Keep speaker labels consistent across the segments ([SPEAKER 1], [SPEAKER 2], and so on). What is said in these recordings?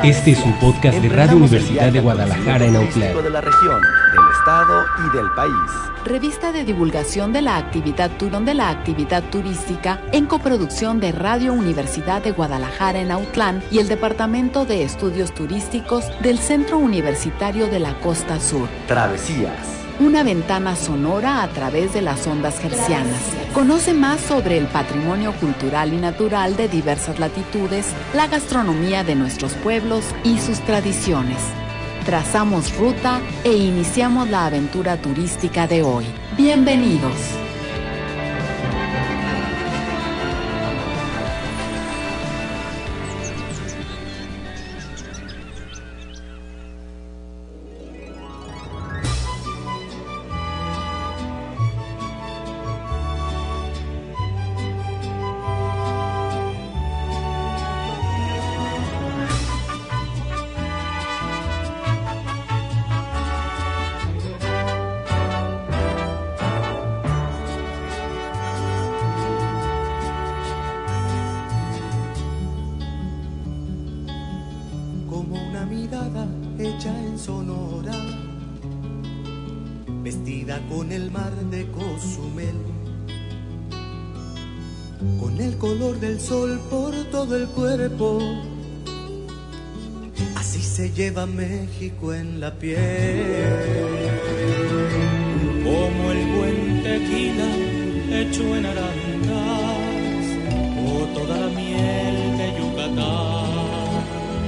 [SPEAKER 1] Este es un podcast de Radio Universidad de Guadalajara en Autlán.
[SPEAKER 2] De la región, del estado y del país.
[SPEAKER 3] Revista de divulgación de la actividad turística en coproducción de Radio Universidad de Guadalajara en Autlán y el Departamento de Estudios Turísticos del Centro Universitario de la Costa Sur.
[SPEAKER 2] Travesías.
[SPEAKER 3] Una ventana sonora a través de las ondas hercianas. Conoce más sobre el patrimonio cultural y natural de diversas latitudes, la gastronomía de nuestros pueblos y sus tradiciones. Trazamos ruta e iniciamos la aventura turística de hoy. Bienvenidos.
[SPEAKER 4] Con el mar de Cozumel, con el color del sol por todo el cuerpo, así se lleva México en la piel.
[SPEAKER 5] Como el buen tequila hecho en Arandas, o toda la miel de Yucatán,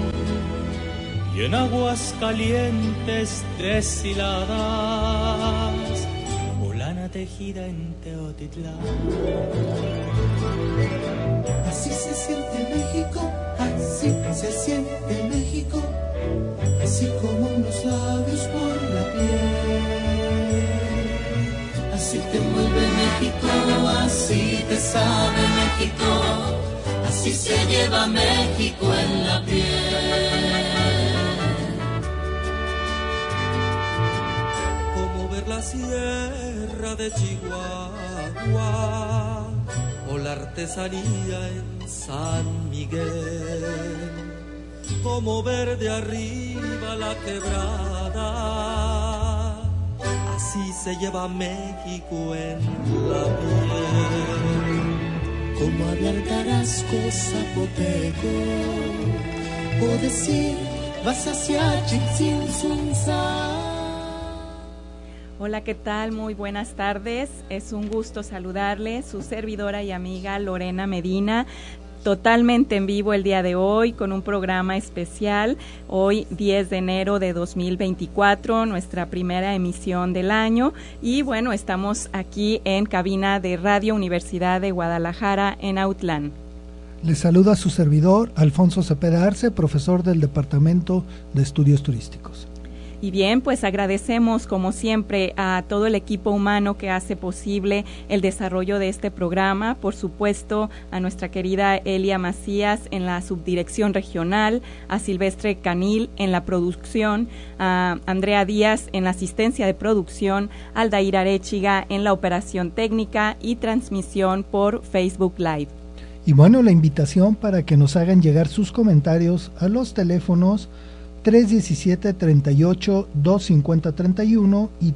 [SPEAKER 5] y en aguas calientes deshiladas, tejida en Teotitlán.
[SPEAKER 4] Así se siente México, así se siente México, así como unos labios por la piel. Así te mueve México, así te sabe México, así se lleva México en la piel. Como ver la sierra de Chihuahua o la artesanía en San Miguel, como ver de arriba la quebrada, así se lleva México en la piel. Como hablar Tarasco, Zapoteco, o decir vas hacia Chichén-Itzá.
[SPEAKER 6] Hola, ¿qué tal? Muy buenas tardes. Es un gusto saludarle, su servidora y amiga Lorena Medina, totalmente en vivo el día de hoy con un programa especial. Hoy 10 de enero de 2024, nuestra primera emisión del año. Y bueno, estamos aquí en cabina de Radio Universidad de Guadalajara en Autlán.
[SPEAKER 7] Les saluda su servidor, Alfonso Cepeda Arce, profesor del Departamento de Estudios Turísticos.
[SPEAKER 6] Y bien, pues agradecemos como siempre a todo el equipo humano que hace posible el desarrollo de este programa, por supuesto a nuestra querida Elia Macías en la subdirección regional, a Silvestre Canil en la producción, a Andrea Díaz en la asistencia de producción, a Aldair Arechiga en la operación técnica y transmisión por Facebook Live.
[SPEAKER 7] Y bueno, la invitación para que nos hagan llegar sus comentarios a los teléfonos 317-38-250-31 y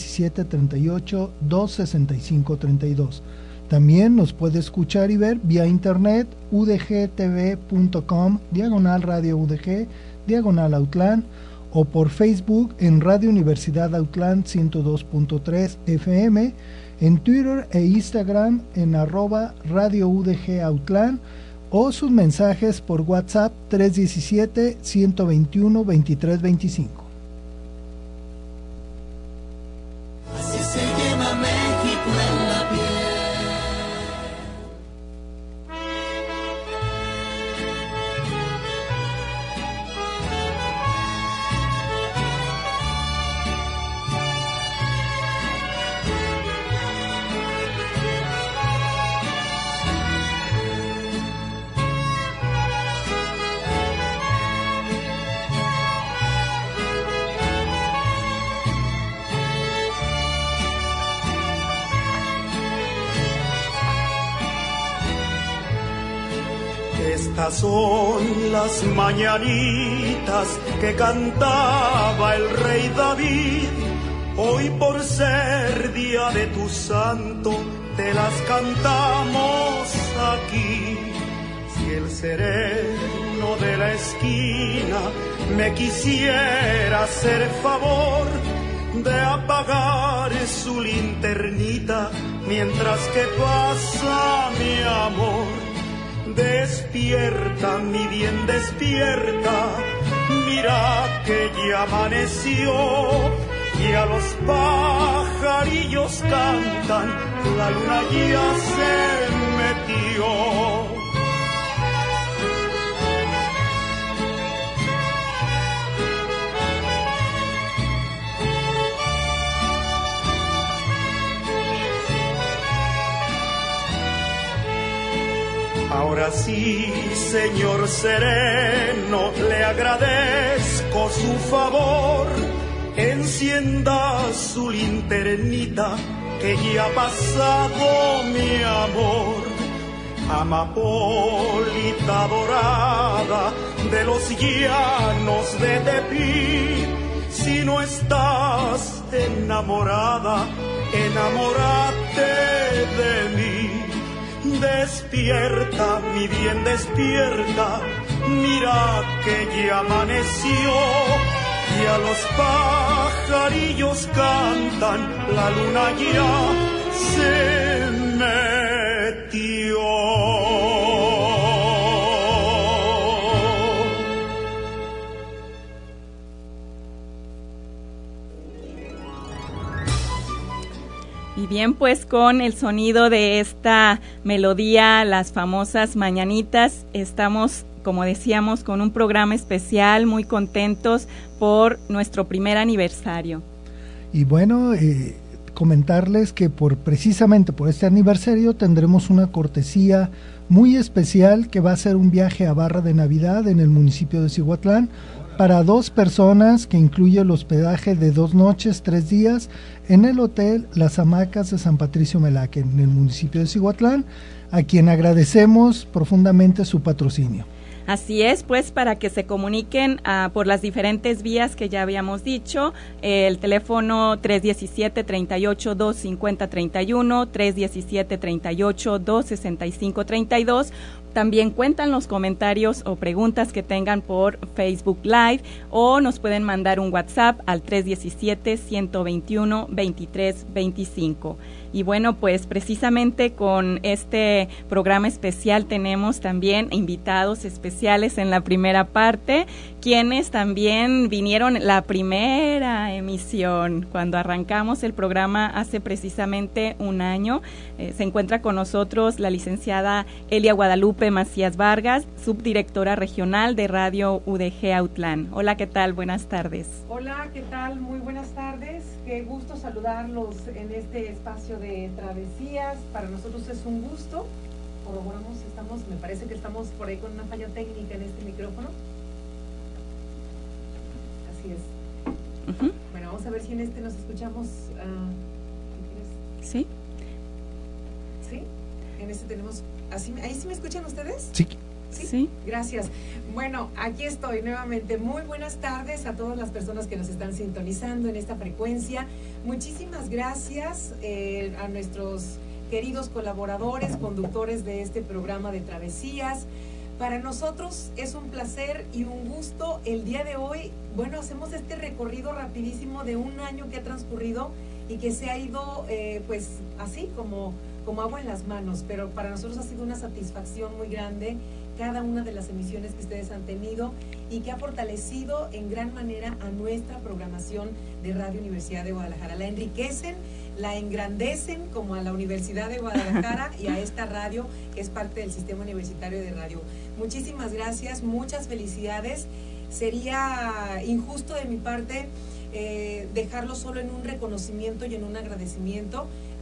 [SPEAKER 7] 317-38-265-32. También nos puede escuchar y ver vía internet udgtv.com, /Radio UDG, /Autlán, o por Facebook en Radio Universidad Autlán 102.3 FM, en Twitter e Instagram en @Radio UDG Autlán, o sus mensajes por WhatsApp 317-121-2325.
[SPEAKER 4] Así se lleva México en la piel.
[SPEAKER 8] Estas son las mañanitas que cantaba el rey David. Hoy por ser día de tu santo, te las cantamos aquí. Si el sereno de la esquina me quisiera hacer favor de apagar su linternita mientras que pasa mi amor. Despierta, mi bien, despierta, mira que ya amaneció y a los pajarillos cantan, la luna ya se metió. Ahora sí, señor sereno, le agradezco su favor. Encienda su linternita, que ya ha pasado mi amor. Amapolita dorada de los llanos de Tepic, si no estás enamorada, enamórate de mí. Despierta, mi bien, despierta, mira que ya amaneció y a los pajarillos cantan, la luna ya se metió.
[SPEAKER 6] Y bien, pues con el sonido de esta melodía, las famosas mañanitas, estamos, como decíamos, con un programa especial, muy contentos por nuestro primer aniversario.
[SPEAKER 7] Y bueno, comentarles que precisamente por este aniversario tendremos una cortesía muy especial que va a ser un viaje a Barra de Navidad en el municipio de Cihuatlán para 2 personas, que incluye el hospedaje de 2 noches, 3 días en el hotel Las Hamacas de San Patricio Melaque en el municipio de Cihuatlán, a quien agradecemos profundamente su patrocinio.
[SPEAKER 6] Así es, pues para que se comuniquen por las diferentes vías que ya habíamos dicho, el teléfono 317-38-250-31, 317-38-265-32, también cuentan los comentarios o preguntas que tengan por Facebook Live o nos pueden mandar un WhatsApp al 317-121-2325. Y bueno, pues precisamente con este programa especial tenemos también invitados especiales en la primera parte, quienes también vinieron la primera emisión, cuando arrancamos el programa hace precisamente un año. Se encuentra con nosotros la licenciada Elia Guadalupe Macías Vargas, subdirectora regional de Radio UDG Autlán. Hola, ¿qué tal? Buenas tardes.
[SPEAKER 9] Hola, ¿qué tal? Muy buenas tardes. Qué gusto saludarlos en este espacio de travesías. Para nosotros es un gusto. Corroboramos, me parece que estamos por ahí con una falla técnica en este micrófono. Así es. Bueno, vamos a ver si en este nos escuchamos.
[SPEAKER 6] ¿Sí?
[SPEAKER 9] ¿Sí? En este tenemos... ¿Ahí sí me escuchan ustedes?
[SPEAKER 7] Sí.
[SPEAKER 6] Sí.
[SPEAKER 9] Gracias. Bueno, aquí estoy nuevamente. Muy buenas tardes a todas las personas que nos están sintonizando en esta frecuencia. Muchísimas gracias a nuestros queridos colaboradores, conductores de este programa de travesías. Para nosotros es un placer y un gusto el día de hoy. Bueno, hacemos este recorrido rapidísimo de un año que ha transcurrido y que se ha ido pues así como agua en las manos, pero para nosotros ha sido una satisfacción muy grande cada una de las emisiones que ustedes han tenido y que ha fortalecido en gran manera a nuestra programación de Radio Universidad de Guadalajara. La enriquecen, la engrandecen como a la Universidad de Guadalajara y a esta radio que es parte del Sistema Universitario de Radio. Muchísimas gracias, muchas felicidades. Sería injusto de mi parte dejarlo solo en un reconocimiento y en un agradecimiento.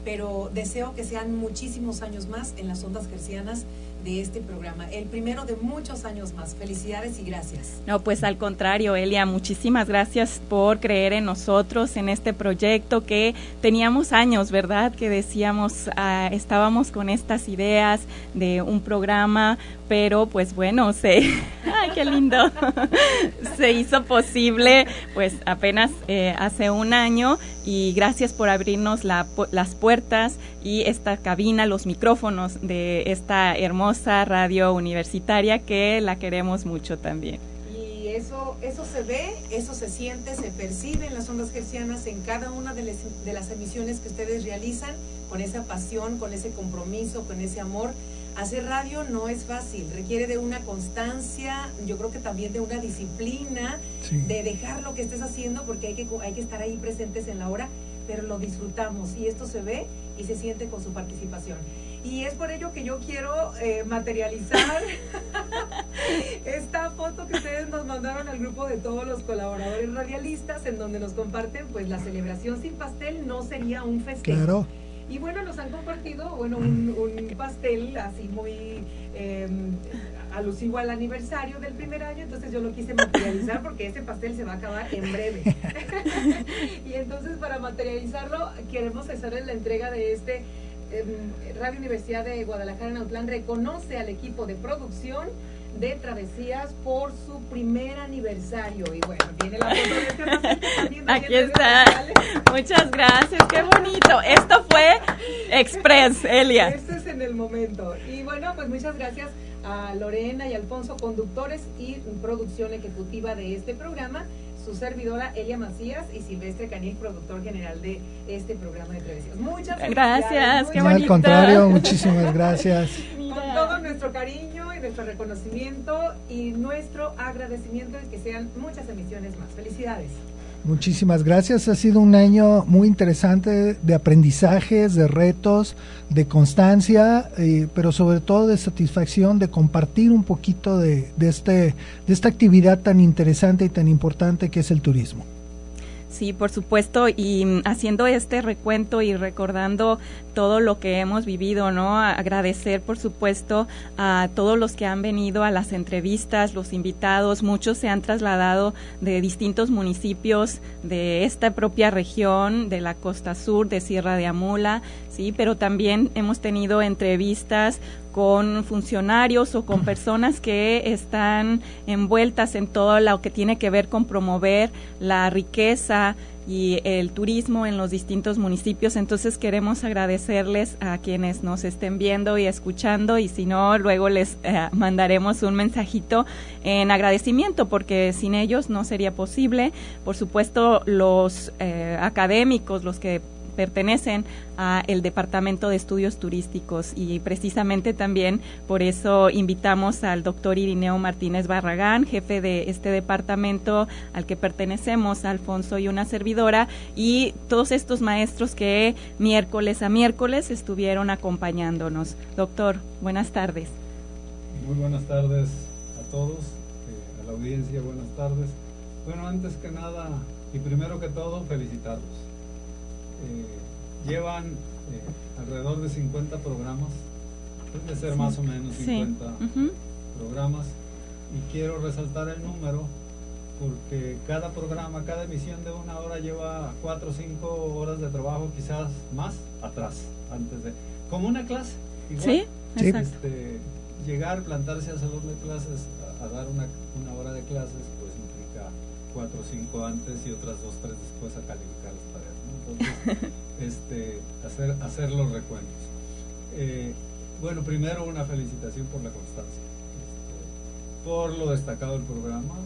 [SPEAKER 9] pero deseo que sean muchísimos años más en las ondas hercianas de este programa, el primero de muchos años más. Felicidades y gracias.
[SPEAKER 6] No, pues al contrario, Elia, muchísimas gracias por creer en nosotros, en este proyecto que teníamos años, ¿verdad? Que decíamos, estábamos con estas ideas de un programa, pero pues bueno, ¡ay, qué lindo! Se hizo posible pues apenas hace un año, y gracias por abrirnos las puertas y esta cabina, los micrófonos de esta hermosa radio universitaria que la queremos mucho también.
[SPEAKER 9] Y eso se ve, eso se siente, se percibe en las ondas hercianas, en cada una de las emisiones que ustedes realizan, con esa pasión, con ese compromiso, con ese amor. Hacer radio no es fácil, requiere de una constancia, yo creo que también de una disciplina, sí, de dejar lo que estés haciendo, porque hay que estar ahí presentes en la hora, pero lo disfrutamos y esto se ve y se siente con su participación. Y es por ello que yo quiero materializar esta foto que ustedes nos mandaron al grupo de todos los colaboradores radialistas, en donde nos comparten pues la celebración sin pastel no sería un festejo.
[SPEAKER 7] Claro.
[SPEAKER 9] Y bueno, nos han compartido un pastel así muy alusivo al aniversario del primer año, entonces yo lo quise materializar porque ese pastel se va a acabar en breve. Y entonces para materializarlo queremos hacerles la entrega de este Radio Universidad de Guadalajara en Autlán reconoce al equipo de producción de Travesías por su primer aniversario. Y bueno, viene la foto de este pastel.
[SPEAKER 6] Aquí está. Muchas gracias, qué bonito. Esto fue Express, Elia.
[SPEAKER 9] Esto es en el momento. Y bueno, pues muchas gracias a Lorena y Alfonso, conductores y producción ejecutiva de este programa, su servidora Elia Macías y Silvestre Canil, productor general de este programa de Travesías. Muchas
[SPEAKER 6] gracias, qué
[SPEAKER 7] bonito.
[SPEAKER 6] bonito.
[SPEAKER 7] Al contrario, muchísimas gracias.
[SPEAKER 9] Con todo nuestro cariño y nuestro reconocimiento y nuestro agradecimiento de que sean muchas emisiones más. Felicidades.
[SPEAKER 7] Muchísimas gracias, ha sido un año muy interesante de aprendizajes, de retos, de constancia, pero sobre todo de satisfacción de compartir un poquito de esta actividad tan interesante y tan importante que es el turismo.
[SPEAKER 6] Sí, por supuesto, y haciendo este recuento y recordando todo lo que hemos vivido, ¿no? Agradecer, por supuesto, a todos los que han venido a las entrevistas, los invitados, muchos se han trasladado de distintos municipios de esta propia región, de la costa sur, de Sierra de Amula, sí, pero también hemos tenido entrevistas con funcionarios o con personas que están envueltas en todo lo que tiene que ver con promover la riqueza y el turismo en los distintos municipios. Entonces queremos agradecerles a quienes nos estén viendo y escuchando, y si no, luego les mandaremos un mensajito en agradecimiento, porque sin ellos no sería posible. Por supuesto, los académicos, los que pertenecen a el Departamento de Estudios Turísticos, y precisamente también por eso invitamos al doctor Irineo Martínez Barragán, jefe de este departamento al que pertenecemos, Alfonso y una servidora, y todos estos maestros que miércoles a miércoles estuvieron acompañándonos. Doctor, buenas tardes.
[SPEAKER 10] Muy buenas tardes a todos, a la audiencia, buenas tardes. Bueno, antes que nada y primero que todo, felicitarlos. Llevan alrededor de 50 programas, debe ser más o menos 50 programas, y quiero resaltar el número porque cada programa, cada emisión de 1 hora lleva 4 o 5 horas de trabajo, quizás más atrás, antes de, como una clase, igual.
[SPEAKER 6] Sí, exacto.
[SPEAKER 10] Llegar, plantarse al salón de clases a dar una hora de clases, pues implica 4 o 5 antes y otras 2 o 3 después a calificar las tareas, ¿no? Entonces, hacer los recuentos. Bueno, primero una felicitación por la constancia, por lo destacado del programa.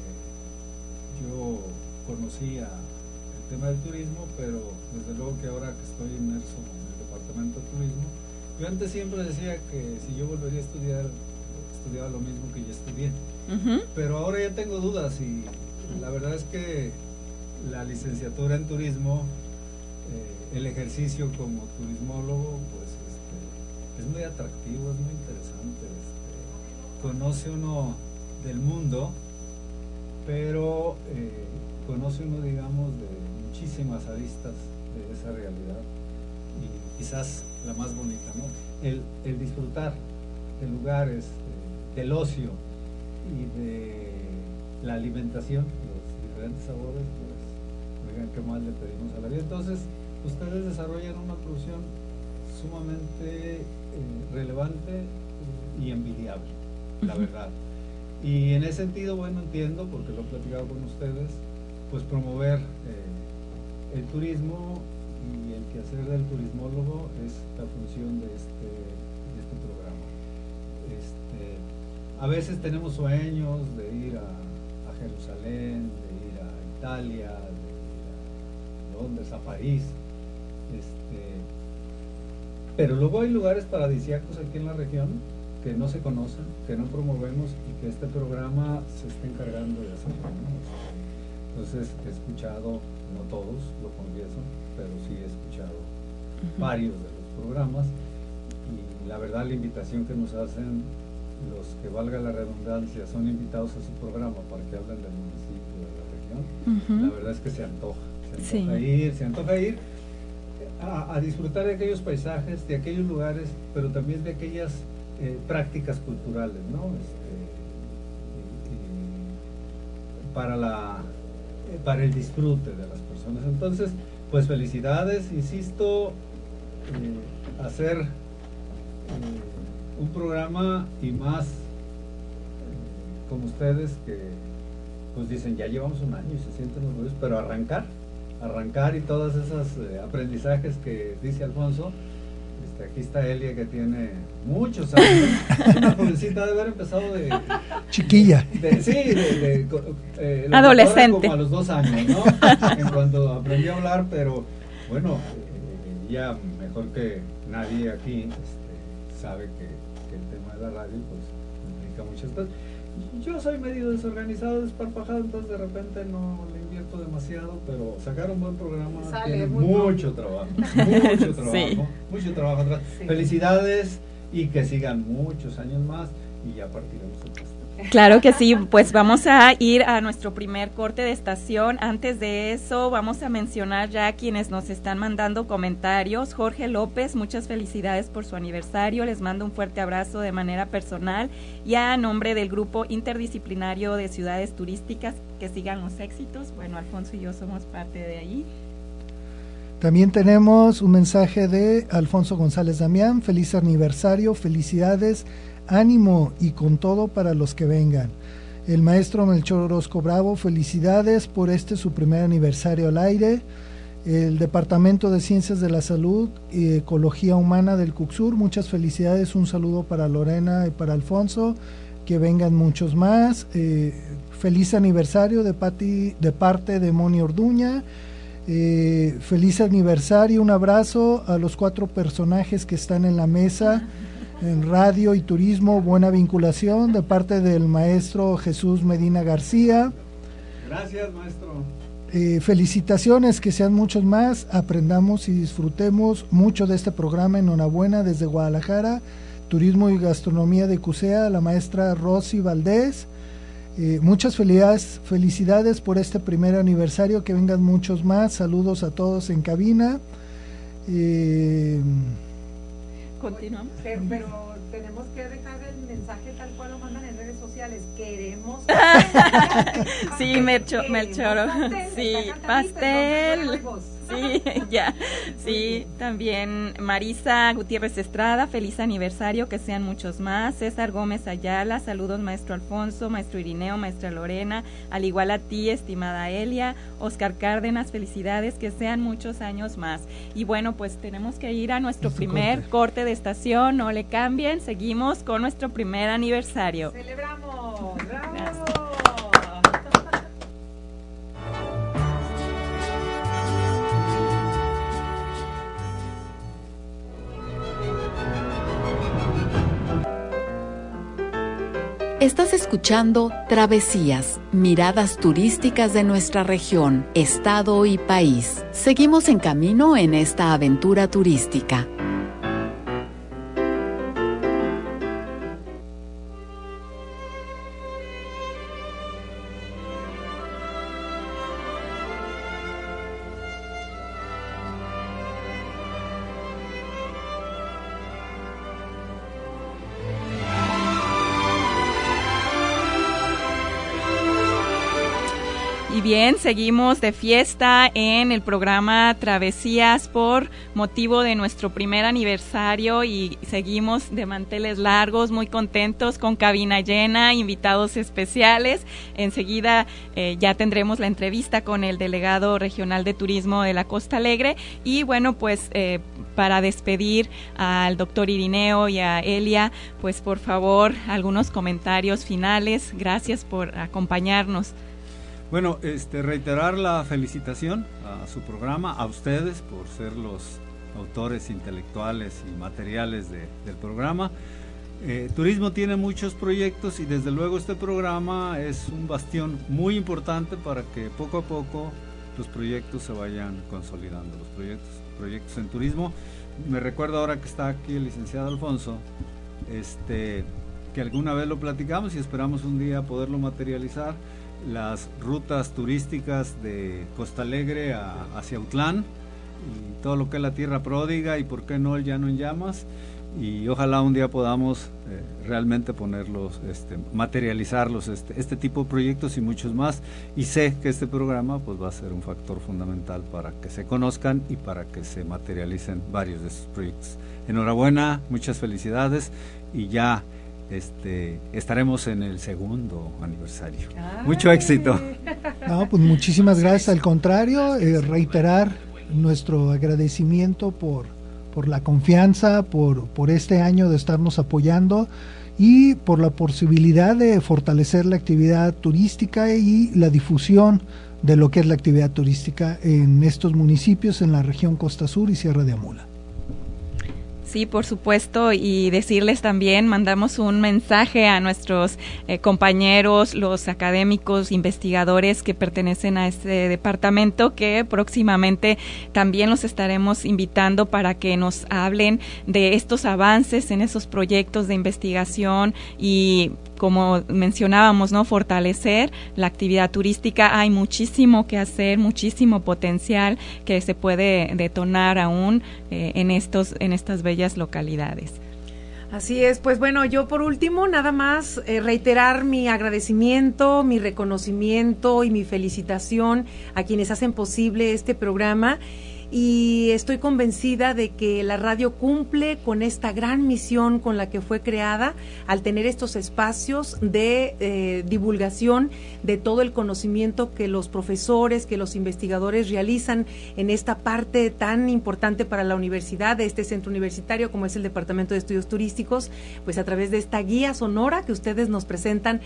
[SPEAKER 10] Yo conocía el tema del turismo, pero desde luego que ahora que estoy inmerso en el departamento de turismo, yo antes siempre decía que si yo volvería a estudiar, estudiaba lo mismo que ya estudié. Pero ahora ya tengo dudas, y la verdad es que la licenciatura en turismo, el ejercicio como turismólogo, pues es muy atractivo, es muy interesante. Conoce uno del mundo, pero conoce uno, digamos, de muchísimas aristas esa realidad, y quizás la más bonita, ¿no? El disfrutar de lugares, del ocio y de la alimentación, los diferentes sabores, pues, oigan, ¿qué más le pedimos a la vida? Entonces, ustedes desarrollan una producción sumamente relevante y envidiable, la verdad. Y en ese sentido, bueno, entiendo, porque lo he platicado con ustedes, pues promover el turismo, y el quehacer del turismólogo es la función de este programa. A veces tenemos sueños de ir a Jerusalén, de ir a Italia, de ir a Londres, a París, pero luego hay lugares paradisíacos aquí en la región que no se conocen, que no promovemos y que este programa se está encargando de hacer, ¿no? Entonces he escuchado, no todos, lo confieso, pero sí he escuchado varios de los programas, y la verdad la invitación que nos hacen los que, valga la redundancia, son invitados a su programa para que hablen del municipio, de la región, la verdad es que se antoja ir a disfrutar de aquellos paisajes, de aquellos lugares, pero también de aquellas prácticas culturales, ¿no? Para el disfrute de las personas. Entonces, pues felicidades, insisto, hacer un programa, y más como ustedes, que pues dicen, ya llevamos un año y se sienten orgullosos, pero arrancar y todos esos aprendizajes que dice Alfonso. Aquí está Elia, que tiene muchos años, una jovencita, de haber empezado de
[SPEAKER 7] chiquilla,
[SPEAKER 6] adolescente,
[SPEAKER 10] como a los 2 años, ¿no? En cuanto aprendí a hablar, pero bueno, ya mejor que nadie aquí sabe que el tema de la radio pues implica muchas cosas. Yo soy medio desorganizado, desparpajado, entonces de repente no le invierto demasiado, pero sacar un buen programa tiene mucho trabajo, sí, mucho trabajo atrás. Sí. Felicidades, y que sigan muchos años más, y ya partiremos el pastel.
[SPEAKER 6] Claro que sí, pues vamos a ir a nuestro primer corte de estación. Antes de eso, vamos a mencionar ya a quienes nos están mandando comentarios. Jorge López, muchas felicidades por su aniversario, les mando un fuerte abrazo de manera personal y a nombre del Grupo Interdisciplinario de Ciudades Turísticas, que sigan los éxitos. Bueno, Alfonso y yo somos parte de ahí.
[SPEAKER 7] También tenemos un mensaje de Alfonso González Damián: feliz aniversario, felicidades, ánimo y con todo para los que vengan. El maestro Melchor Orozco Bravo, felicidades por su primer aniversario al aire. El Departamento de Ciencias de la Salud y Ecología Humana del CUCSUR, muchas felicidades, un saludo para Lorena y para Alfonso, que vengan muchos más. Feliz aniversario de parte de Moni Orduña. Feliz aniversario, un abrazo a los 4 personajes que están en la mesa en radio y turismo, buena vinculación, de parte del maestro Jesús Medina García.
[SPEAKER 10] Gracias, maestro.
[SPEAKER 7] Felicitaciones, que sean muchos más, aprendamos y disfrutemos mucho de este programa. Enhorabuena desde Guadalajara, Turismo y Gastronomía de CUSEA, la maestra Rosy Valdés. Muchas felicidades por este primer aniversario, que vengan muchos más. Saludos a todos en cabina.
[SPEAKER 6] Continuamos.
[SPEAKER 9] Pero tenemos que dejar el mensaje tal cual lo mandan en redes sociales. Queremos
[SPEAKER 6] sí, Melchor. Sí, pastel. Sí, ya. Sí, también Marisa Gutiérrez Estrada, feliz aniversario, que sean muchos más. César Gómez Ayala, saludos maestro Alfonso, maestro Irineo, maestra Lorena, al igual a ti, estimada Elia. Oscar Cárdenas, felicidades, que sean muchos años más. Y bueno, pues tenemos que ir a nuestro primer corte de estación, no le cambien, seguimos con nuestro primer aniversario.
[SPEAKER 9] ¡Celebramos! ¡Bravo!
[SPEAKER 6] Gracias.
[SPEAKER 3] Estás escuchando Travesías, miradas turísticas de nuestra región, estado y país. Seguimos en camino en esta aventura turística.
[SPEAKER 6] Y bien, seguimos de fiesta en el programa Travesías por motivo de nuestro primer aniversario y seguimos de manteles largos, muy contentos, con cabina llena, invitados especiales. Enseguida ya tendremos la entrevista con el delegado regional de turismo de la Costa Alegre y bueno, pues para despedir al doctor Irineo y a Elia, pues por favor, algunos comentarios finales. Gracias por acompañarnos.
[SPEAKER 10] Bueno, reiterar la felicitación a su programa, a ustedes por ser los autores intelectuales y materiales del programa. Turismo tiene muchos proyectos y desde luego este programa es un bastión muy importante para que poco a poco los proyectos se vayan consolidando, los proyectos en turismo. Me recuerdo ahora que está aquí el licenciado Alfonso, que alguna vez lo platicamos y esperamos un día poderlo materializar, las rutas turísticas de Costa Alegre hacia Autlán y todo lo que es la tierra pródiga y por qué no el llano en llamas, y ojalá un día podamos realmente ponerlos, materializarlos, este tipo de proyectos y muchos más, y sé que este programa pues va a ser un factor fundamental para que se conozcan y para que se materialicen varios de esos proyectos. Enhorabuena, muchas felicidades y ya estaremos en el segundo aniversario. ¡Ay! Mucho éxito.
[SPEAKER 7] No, pues muchísimas gracias. Al contrario, reiterar nuestro agradecimiento por la confianza, por este año de estarnos apoyando y por la posibilidad de fortalecer la actividad turística y la difusión de lo que es la actividad turística en estos municipios en la región Costa Sur y Sierra de Amula.
[SPEAKER 6] Sí, por supuesto, y decirles también, mandamos un mensaje a nuestros compañeros, los académicos, investigadores que pertenecen a este departamento, que próximamente también los estaremos invitando para que nos hablen de estos avances en esos proyectos de investigación y, como mencionábamos, ¿no?, fortalecer la actividad turística. Hay muchísimo que hacer, muchísimo potencial que se puede detonar aún en estas bellas localidades.
[SPEAKER 9] Así es, pues bueno, yo por último nada más reiterar mi agradecimiento, mi reconocimiento y mi felicitación a quienes hacen posible este programa. Y estoy convencida de que la radio cumple con esta gran misión con la que fue creada al tener estos espacios de divulgación de todo el conocimiento que los profesores, que los investigadores realizan en esta parte tan importante para la universidad, de este centro universitario como es el Departamento de Estudios Turísticos, pues a través de esta guía sonora que ustedes nos presentan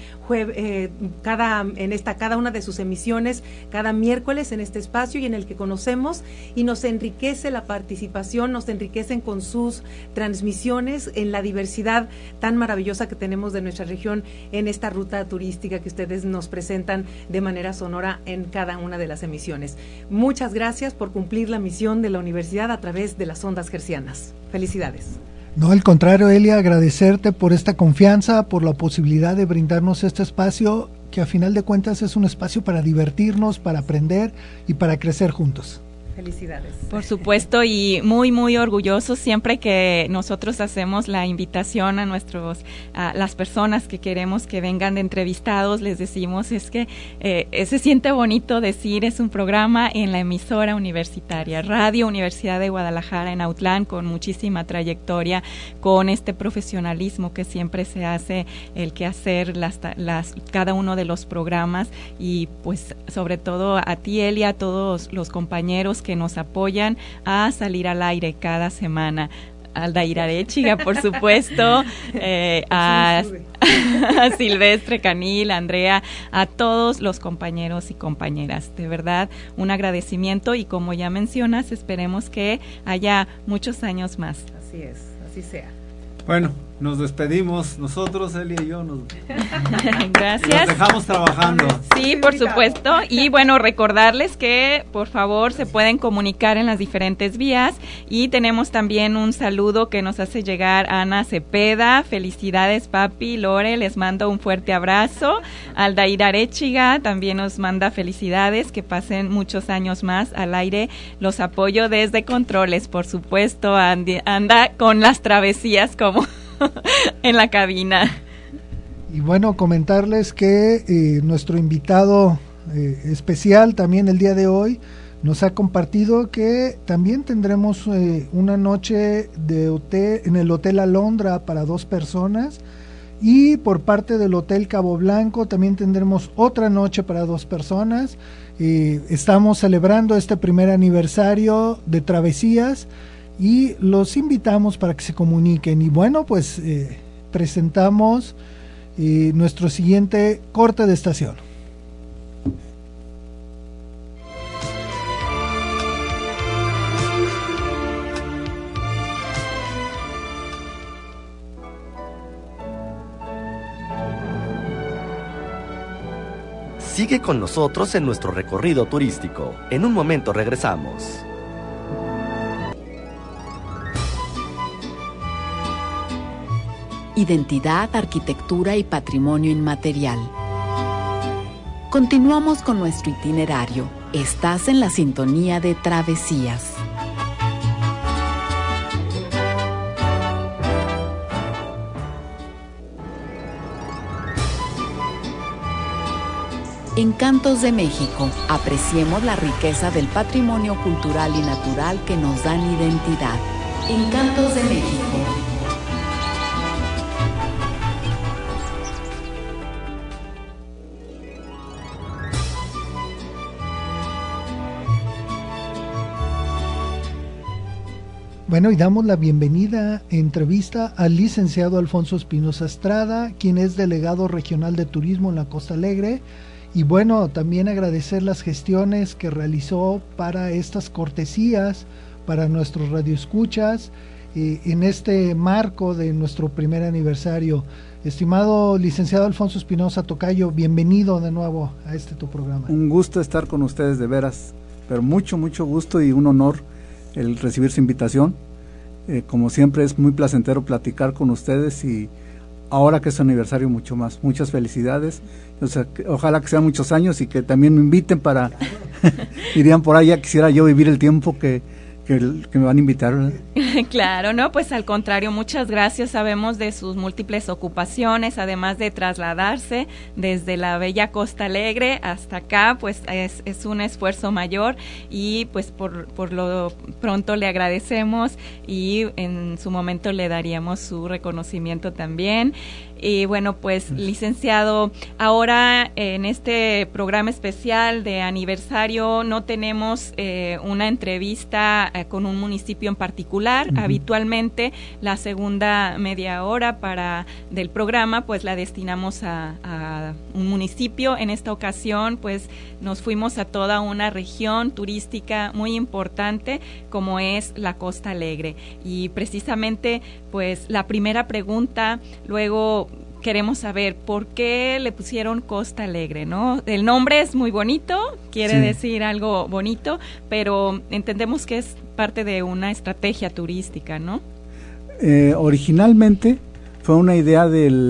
[SPEAKER 9] cada una de sus emisiones, cada miércoles en este espacio y en el que conocemos y nos enriquece la participación, nos enriquecen con sus transmisiones en la diversidad tan maravillosa que tenemos de nuestra región en esta ruta turística que ustedes nos presentan de manera sonora en cada una de las emisiones. Muchas gracias por cumplir la misión de la universidad a través de las ondas hercianas. Felicidades.
[SPEAKER 7] No, al contrario, Elia, agradecerte por esta confianza, por la posibilidad de brindarnos este espacio que a final de cuentas es un espacio para divertirnos, para aprender y para crecer juntos.
[SPEAKER 9] Felicidades.
[SPEAKER 6] Por supuesto, y muy, muy orgullosos siempre que nosotros hacemos la invitación a las personas que queremos que vengan de entrevistados, les decimos, es que se siente bonito decir, es un programa en la emisora universitaria, Radio Universidad de Guadalajara en Autlán, con muchísima trayectoria, con este profesionalismo que siempre se hace, el que hacer cada uno de los programas, y pues sobre todo a ti, Elia, a todos los compañeros que nos apoyan a salir al aire cada semana. Aldair Arechiga, por supuesto, a Silvestre Canil, a Andrea, a todos los compañeros y compañeras. De verdad, un agradecimiento y como ya mencionas, esperemos que haya muchos años más.
[SPEAKER 9] Así es, así sea.
[SPEAKER 10] Bueno, nos despedimos nosotros, Elia y yo.
[SPEAKER 6] Gracias.
[SPEAKER 10] Nos dejamos trabajando.
[SPEAKER 6] Sí, por supuesto. Y bueno, recordarles que por favor se pueden comunicar en las diferentes vías. Y tenemos también un saludo que nos hace llegar Ana Cepeda. Felicidades, papi, Lore, les mando un fuerte abrazo. Aldair Arechiga también nos manda felicidades, que pasen muchos años más al aire. Los apoyo desde Controles, por supuesto. Anda con las travesías como en la cabina.
[SPEAKER 7] Y bueno, comentarles que nuestro invitado especial también el día de hoy. Nos ha compartido que también tendremos una noche de hotel en el Hotel Alondra para 2 personas, y por parte del Hotel Cabo Blanco también tendremos otra noche para 2 personas. Estamos celebrando este primer aniversario de Travesías y los invitamos para que se comuniquen. Y bueno, pues presentamos nuestro siguiente corte de estación.
[SPEAKER 2] Sigue con nosotros en nuestro recorrido turístico. En un momento regresamos.
[SPEAKER 3] Identidad, arquitectura y patrimonio inmaterial. Continuamos con nuestro itinerario. Estás en la sintonía de Travesías. Encantos de México. Apreciemos la riqueza del patrimonio cultural y natural que nos dan identidad. Encantos de México.
[SPEAKER 7] Bueno, y damos la bienvenida entrevista al licenciado Alfonso Espinosa Estrada, quien es delegado regional de turismo en la Costa Alegre. Y bueno, también agradecer las gestiones que realizó para estas cortesías para nuestros radioescuchas en este marco de nuestro primer aniversario. Estimado licenciado Alfonso Espinosa Tocayo, bienvenido de nuevo a tu programa.
[SPEAKER 10] Un gusto estar con ustedes, de veras, pero mucho gusto y un honor el recibir su invitación. Como siempre es muy placentero platicar con ustedes, y ahora que es su aniversario mucho más. Muchas felicidades. O sea, ojalá que sean muchos años y que también me inviten para, dirían por ahí, ya quisiera yo vivir el tiempo que me van a invitar, ¿verdad?
[SPEAKER 6] Claro, no, pues al contrario, muchas gracias. Sabemos de sus múltiples ocupaciones, además de trasladarse desde la bella Costa Alegre hasta acá, pues es un esfuerzo mayor, y pues por lo pronto le agradecemos, y en su momento le daríamos su reconocimiento también. Y bueno, pues licenciado, ahora en este programa especial de aniversario no tenemos una entrevista con un municipio en particular. Uh-huh. Habitualmente la segunda media hora del programa pues la destinamos a un municipio. En esta ocasión pues nos fuimos a toda una región turística muy importante como es la Costa Alegre, y precisamente pues la primera pregunta, luego queremos saber por qué le pusieron Costa Alegre, ¿no? El nombre es muy bonito, quiere decir algo bonito, pero entendemos que es parte de una estrategia turística, ¿no?
[SPEAKER 10] Originalmente fue una idea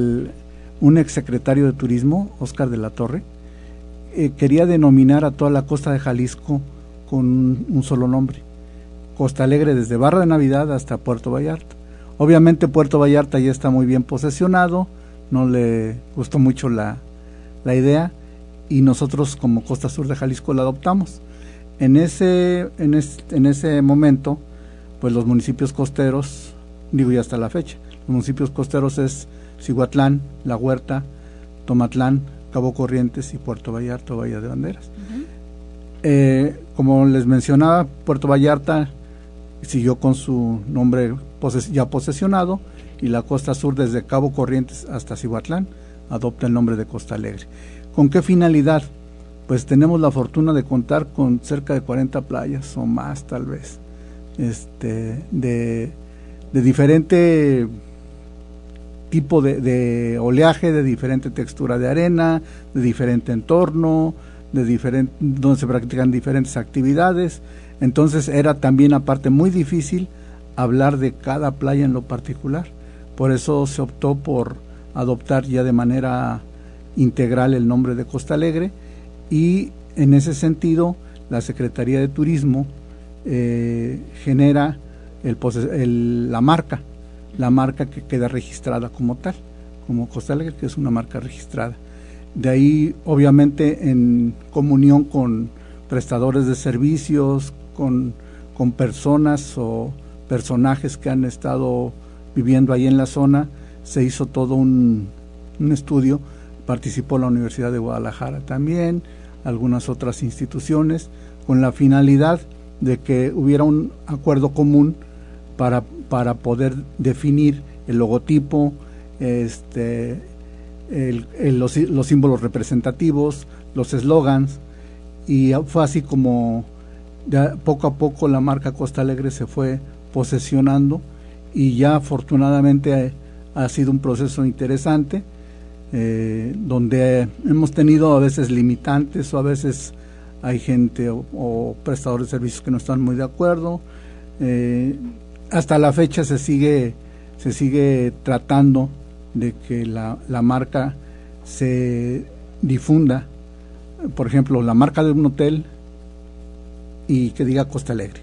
[SPEAKER 10] un exsecretario de Turismo, Óscar de la Torre. Quería denominar a toda la costa de Jalisco con un solo nombre, Costa Alegre, desde Barra de Navidad hasta Puerto Vallarta. Obviamente Puerto Vallarta ya está muy bien posesionado, no le gustó mucho la idea, y nosotros como Costa Sur de Jalisco la adoptamos. En ese momento, pues los municipios costeros, digo ya hasta la fecha, los municipios costeros es Cihuatlán, La Huerta, Tomatlán, Cabo Corrientes y Puerto Vallarta, Bahía de Banderas. Uh-huh. Como les mencionaba, Puerto Vallarta siguió con su nombre ya posesionado, y la costa sur desde Cabo Corrientes hasta Cihuatlán adopta el nombre de Costa Alegre. ¿Con qué finalidad? Pues tenemos la fortuna de contar con cerca de 40 playas o más tal vez, de diferente tipo de oleaje, de diferente textura de arena, de diferente entorno, donde se practican diferentes actividades. Entonces era también aparte muy difícil hablar de cada playa en lo particular. Por eso se optó por adoptar ya de manera integral el nombre de Costa Alegre, y en ese sentido la Secretaría de Turismo genera la marca que queda registrada como tal, como Costa Alegre, que es una marca registrada.
[SPEAKER 11] De ahí, obviamente, en comunión con prestadores de servicios, con personas o personajes que han estado viviendo ahí en la zona, se hizo todo un estudio. Participó la Universidad de Guadalajara también, algunas otras instituciones, con la finalidad de que hubiera un acuerdo común para poder definir el logotipo, los símbolos representativos, los eslogans, y fue así como ya poco a poco la marca Costa Alegre se fue posesionando, y ya afortunadamente ha sido un proceso interesante, donde hemos tenido a veces limitantes, o a veces hay gente o prestadores de servicios que no están muy de acuerdo. Hasta la fecha se sigue tratando de que la marca se difunda, por ejemplo, la marca de un hotel y que diga Costa Alegre.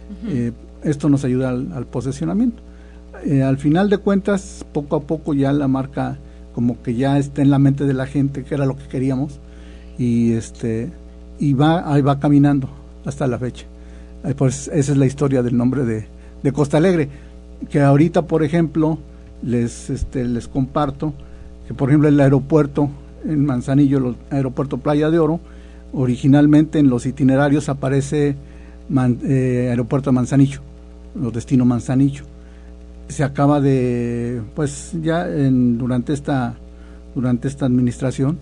[SPEAKER 11] Esto nos ayuda al posesionamiento. Al final de cuentas, poco a poco ya la marca como que ya está en la mente de la gente, que era lo que queríamos, y ahí va caminando hasta la fecha. Pues esa es la historia del nombre de Costa Alegre, que ahorita, por ejemplo, les comparto que, por ejemplo, el aeropuerto en Manzanillo, el aeropuerto Playa de Oro, originalmente en los itinerarios aparece aeropuerto de Manzanillo, los destino Manzanillo. Se acaba de, pues ya durante esta administración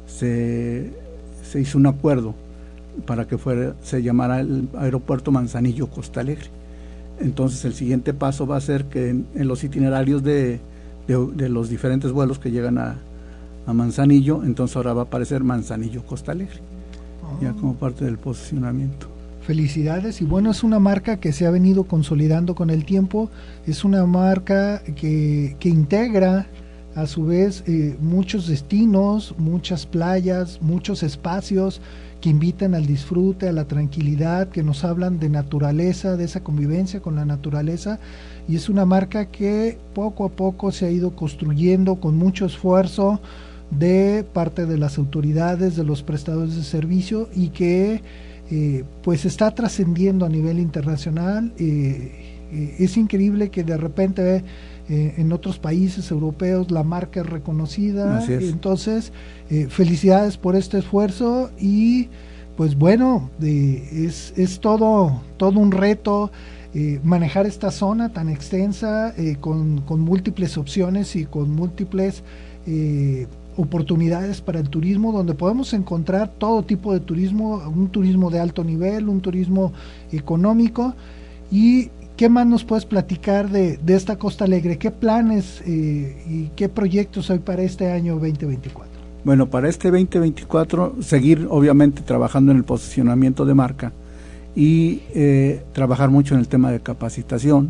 [SPEAKER 11] se hizo un acuerdo para que se llamara el aeropuerto Manzanillo Costa Alegre. Entonces el siguiente paso va a ser que en los itinerarios de los diferentes vuelos que llegan a Manzanillo, entonces ahora va a aparecer Manzanillo Costa Alegre, ya como parte del posicionamiento.
[SPEAKER 7] Felicidades, y bueno, es una marca que se ha venido consolidando con el tiempo, es una marca que integra a su vez muchos destinos, muchas playas, muchos espacios que invitan al disfrute, a la tranquilidad, que nos hablan de naturaleza, de esa convivencia con la naturaleza, y es una marca que poco a poco se ha ido construyendo con mucho esfuerzo de parte de las autoridades, de los prestadores de servicio, y que pues está trascendiendo a nivel internacional. Es increíble que de repente en otros países europeos la marca es reconocida.
[SPEAKER 11] Así es.
[SPEAKER 7] Entonces felicidades por este esfuerzo, y pues bueno, es todo un reto manejar esta zona tan extensa, con múltiples opciones y con múltiples oportunidades para el turismo, donde podemos encontrar todo tipo de turismo, un turismo de alto nivel, un turismo económico. ¿Y qué más nos puedes platicar de esta Costa Alegre? ¿Qué planes y qué proyectos hay para este año 2024?
[SPEAKER 11] Bueno, para este 2024 seguir obviamente trabajando en el posicionamiento de marca y trabajar mucho en el tema de capacitación,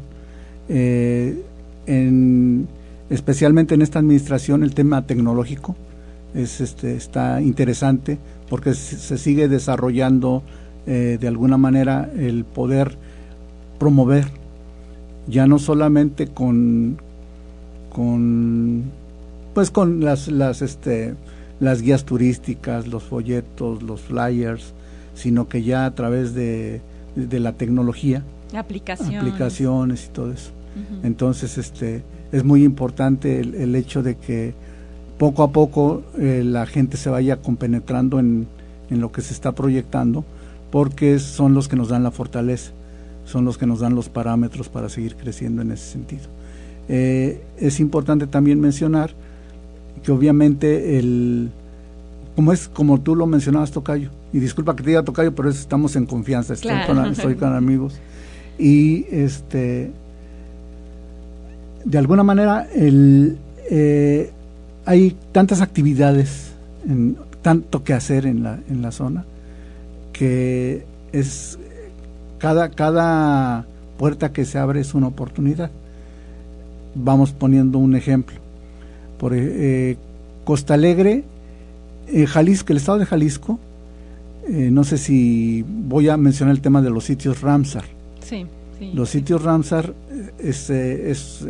[SPEAKER 11] especialmente en esta administración el tema tecnológico está interesante, porque se sigue desarrollando de alguna manera el poder promover, ya no solamente con las guías turísticas, los folletos, los flyers, sino que ya a través de la tecnología, aplicaciones y todo eso. Uh-huh. Entonces es muy importante el hecho de que poco a poco la gente se vaya compenetrando en lo que se está proyectando, porque son los que nos dan la fortaleza, son los que nos dan los parámetros para seguir creciendo en ese sentido. Es importante también mencionar que obviamente como tú lo mencionabas, Tocayo, y disculpa que te diga Tocayo, pero estamos en confianza, estoy con amigos, y de alguna manera hay tantas actividades, tanto que hacer en la zona, que es cada puerta que se abre es una oportunidad. Vamos poniendo un ejemplo. Por Costa Alegre, Jalisco, el estado de Jalisco, no sé si voy a mencionar el tema de los sitios Ramsar.
[SPEAKER 6] Sí.
[SPEAKER 11] Los sitios Ramsar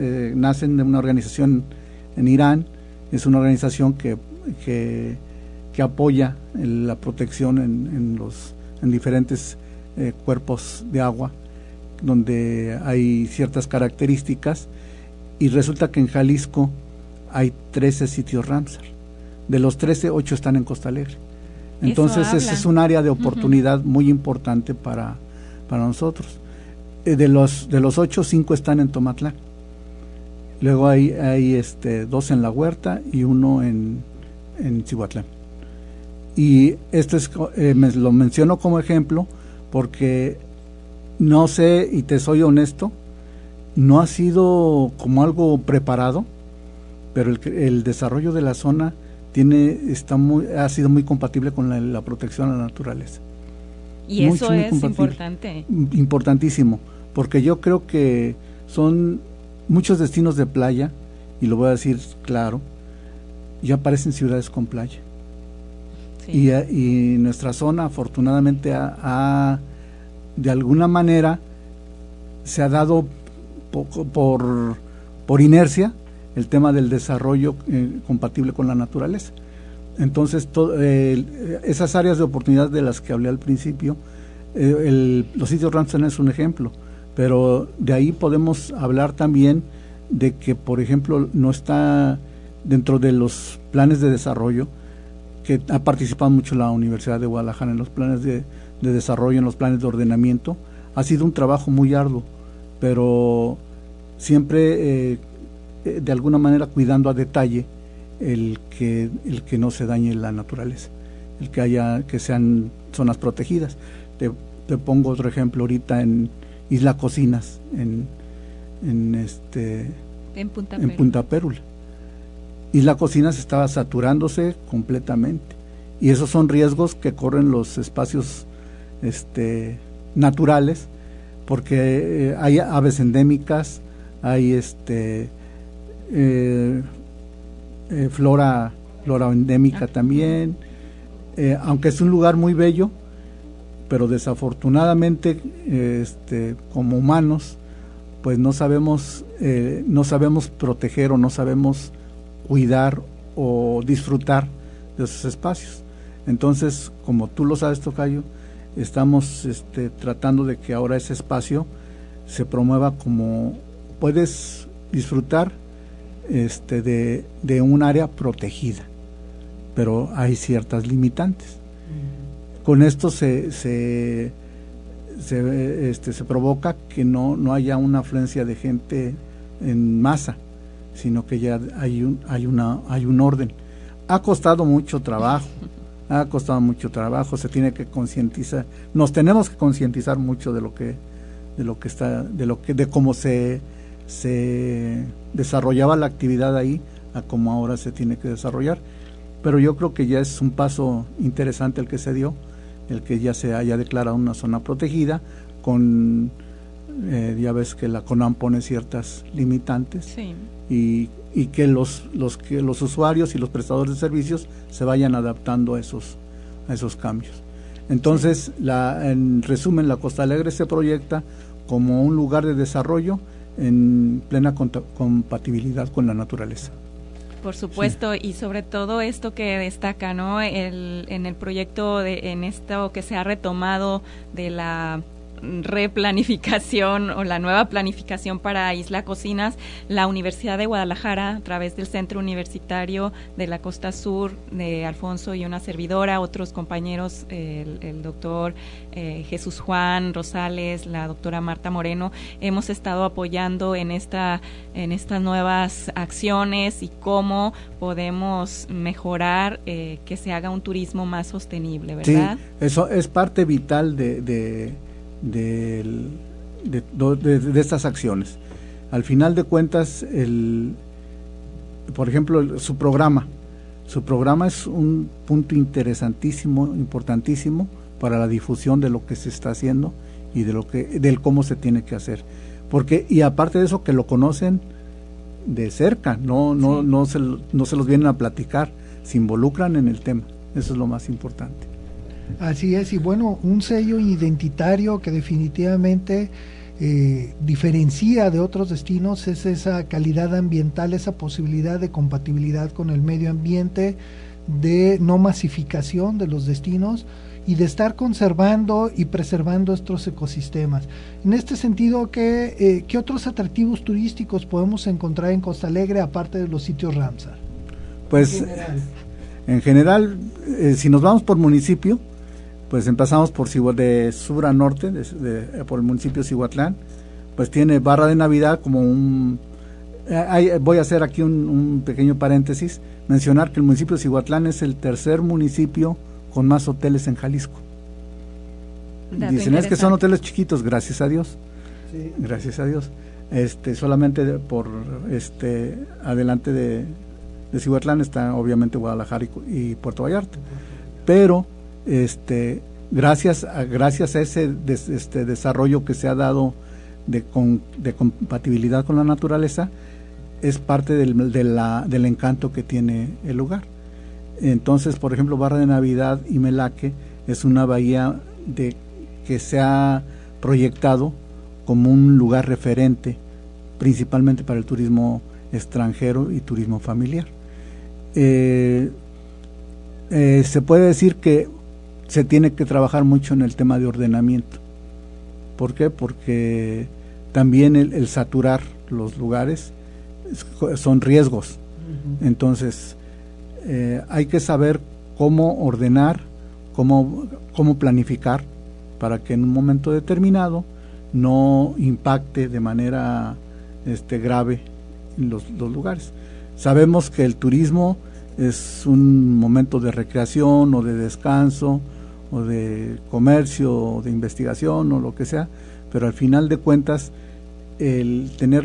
[SPEAKER 11] nacen de una organización en Irán. Es una organización que que apoya la protección en diferentes cuerpos de agua, donde hay ciertas características, y resulta que en Jalisco hay 13 sitios Ramsar. De los 13, 8 están en Costa Alegre. Entonces ese es un área de oportunidad muy importante para nosotros. De los 8, 5 están en Tomatlán. Luego hay 2 en La Huerta y 1 en Cihuatlán. Y esto lo menciono como ejemplo porque no sé, y te soy honesto, no ha sido como algo preparado, pero el desarrollo de la zona ha sido muy compatible con la protección a la naturaleza.
[SPEAKER 6] Y eso es importante.
[SPEAKER 11] Importantísimo, porque yo creo que son muchos destinos de playa, y lo voy a decir claro, ya parecen ciudades con playa. Sí. Y nuestra zona afortunadamente de alguna manera se ha dado poco por inercia el tema del desarrollo compatible con la naturaleza. Entonces esas áreas de oportunidad de las que hablé al principio, los sitios Ramsar es un ejemplo, pero de ahí podemos hablar también de que, por ejemplo, no está dentro de los planes de desarrollo, que ha participado mucho la Universidad de Guadalajara en los planes de desarrollo, en los planes de ordenamiento. Ha sido un trabajo muy arduo, pero siempre de alguna manera cuidando a detalle el que no se dañe la naturaleza, que sean zonas protegidas. Te pongo otro ejemplo ahorita en Isla Cocinas, en Punta Pérula. Isla Cocinas estaba saturándose completamente, y esos son riesgos que corren los espacios naturales, porque hay aves endémicas, hay flora endémica también, aunque es un lugar muy bello, pero desafortunadamente como humanos pues no sabemos proteger, o no sabemos cuidar o disfrutar de esos espacios. Entonces, como tú lo sabes, tocayo, estamos tratando de que ahora ese espacio se promueva como puedes disfrutar de un área protegida, pero hay ciertas limitantes. Con esto se provoca que no haya una afluencia de gente en masa, sino que ya hay un orden. Ha costado mucho trabajo, se tiene que concientizar, nos tenemos que concientizar mucho de cómo se desarrollaba la actividad ahí a cómo ahora se tiene que desarrollar, pero yo creo que ya es un paso interesante el que se dio, el que ya se haya declarado una zona protegida con ya ves que la CONAM pone ciertas limitantes, sí, y que los usuarios y los prestadores de servicios se vayan adaptando a esos cambios. Entonces, sí, en resumen, la Costa Alegre se proyecta como un lugar de desarrollo en plena compatibilidad con la naturaleza.
[SPEAKER 6] Por supuesto, sí. Y sobre todo esto que destaca, ¿no? En el proyecto, en esto que se ha retomado de la replanificación o la nueva planificación para Isla Cocinas, la Universidad de Guadalajara, a través del Centro Universitario de la Costa Sur, de Alfonso y una servidora, otros compañeros, el doctor Jesús Juan Rosales, la doctora Marta Moreno, hemos estado apoyando en estas nuevas acciones y cómo podemos mejorar que se haga un turismo más sostenible, ¿verdad?
[SPEAKER 11] Sí, eso es parte vital de estas acciones. Al final de cuentas, por ejemplo, su programa es un punto interesantísimo, importantísimo para la difusión de lo que se está haciendo y del cómo se tiene que hacer, porque y aparte de eso, que lo conocen de cerca, no se los vienen a platicar, se involucran en el tema. Eso es lo más importante.
[SPEAKER 7] Así es, y bueno, un sello identitario que definitivamente diferencia de otros destinos es esa calidad ambiental, esa posibilidad de compatibilidad con el medio ambiente, de no masificación de los destinos y de estar conservando y preservando estos ecosistemas. En este sentido, ¿qué otros atractivos turísticos podemos encontrar en Costa Alegre aparte de los sitios Ramsar?
[SPEAKER 11] Pues en general, si nos vamos por municipio, pues empezamos por de sur a norte, por el municipio de Cihuatlán, pues tiene Barra de Navidad como voy a hacer aquí un pequeño paréntesis, mencionar que el municipio de Cihuatlán es el tercer municipio con más hoteles en Jalisco. Dicen es que son hoteles chiquitos, gracias a Dios. Sí. Gracias a Dios. Solamente por adelante de Cihuatlán está obviamente Guadalajara y Puerto Vallarta. Pero gracias a ese desarrollo que se ha dado de compatibilidad con la naturaleza, es parte del encanto que tiene el lugar. Entonces, por ejemplo, Barra de Navidad y Melaque es una bahía que se ha proyectado como un lugar referente, principalmente para el turismo extranjero y turismo familiar. Se puede decir que se tiene que trabajar mucho en el tema de ordenamiento. ¿Por qué? Porque también el saturar los lugares son riesgos. Entonces, hay que saber cómo ordenar, cómo planificar para que en un momento determinado no impacte de manera grave en los lugares. Sabemos que el turismo es un momento de recreación o de descanso o de comercio o de investigación o lo que sea, pero al final de cuentas el tener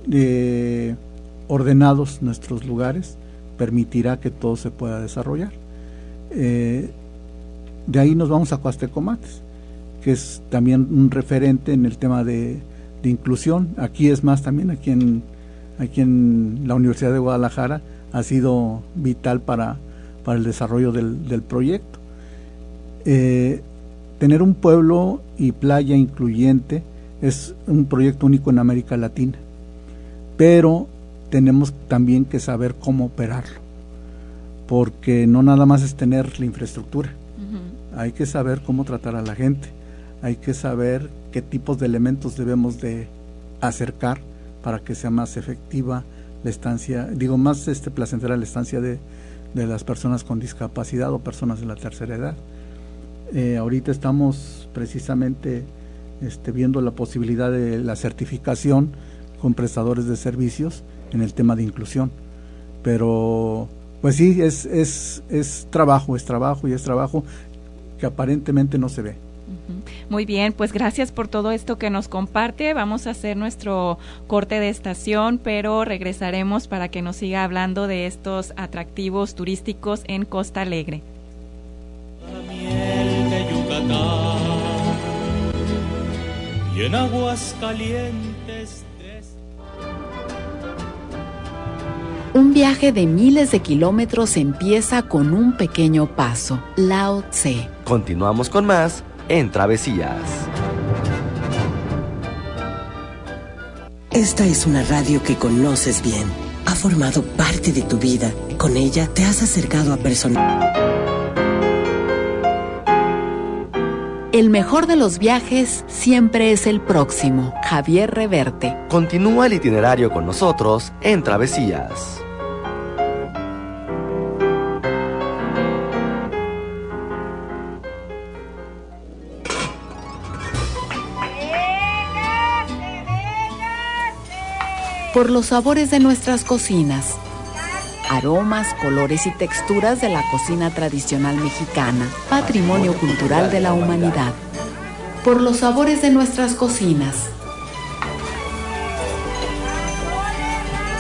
[SPEAKER 11] ordenados nuestros lugares permitirá que todo se pueda desarrollar. De ahí nos vamos a Coastecomates, que es también un referente en el tema de inclusión. Aquí es más también, aquí en la Universidad de Guadalajara ha sido vital para el desarrollo del proyecto. Tener un pueblo y playa incluyente es un proyecto único en América Latina, pero tenemos también que saber cómo operarlo, porque no nada más es tener la infraestructura, hay que saber cómo tratar a la gente, hay que saber qué tipos de elementos debemos de acercar para que sea más efectiva la estancia, más placentera la estancia de las personas con discapacidad o personas de la tercera edad. Ahorita estamos precisamente viendo la posibilidad de la certificación con prestadores de servicios en el tema de inclusión, pero pues sí, es trabajo que aparentemente no se ve.
[SPEAKER 6] Muy bien, pues gracias por todo esto que nos comparte. Vamos a hacer nuestro corte de estación, pero regresaremos para que nos siga hablando de estos atractivos turísticos en Costa Alegre.
[SPEAKER 5] La miel de Yucatán y en Aguascalientes.
[SPEAKER 3] Un viaje de miles de kilómetros empieza con un pequeño paso. Lao Tse.
[SPEAKER 2] Continuamos con más en Travesías.
[SPEAKER 12] Esta es una radio que conoces bien. Ha formado parte de tu vida. Con ella te has acercado a personas.
[SPEAKER 3] El mejor de los viajes siempre es el próximo. Javier Reverte.
[SPEAKER 2] Continúa el itinerario con nosotros en Travesías.
[SPEAKER 3] Por los sabores de nuestras cocinas, aromas, colores y texturas de la cocina tradicional mexicana, patrimonio cultural de la humanidad. Por los sabores de nuestras cocinas.